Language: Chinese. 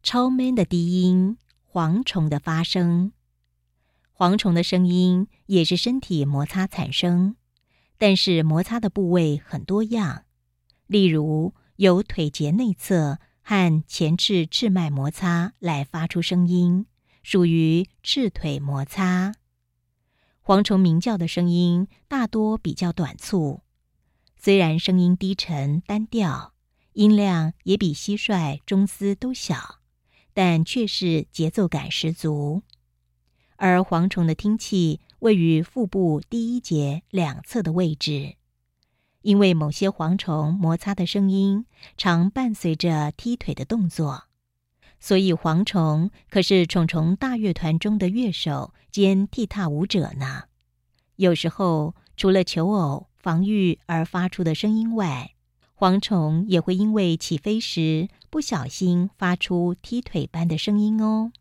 超闷的低音，蝗虫的发声。蝗虫的声音也是身体摩擦产生，但是摩擦的部位很多样，例如由腿节内侧和前翅翅脉摩擦来发出声音，属于翅腿摩擦。蝗虫鸣叫的声音大多比较短促，虽然声音低沉单调，音量也比蟋蟀、中丝都小，但却是节奏感十足。而蝗虫的听器位于腹部第一节两侧的位置，因为某些蝗虫摩擦的声音常伴随着踢腿的动作，所以蝗虫可是虫虫大乐团中的乐手兼踢踏舞者呢。有时候除了求偶、防御而发出的声音外，蝗虫也会因为起飞时不小心发出踢腿般的声音哦。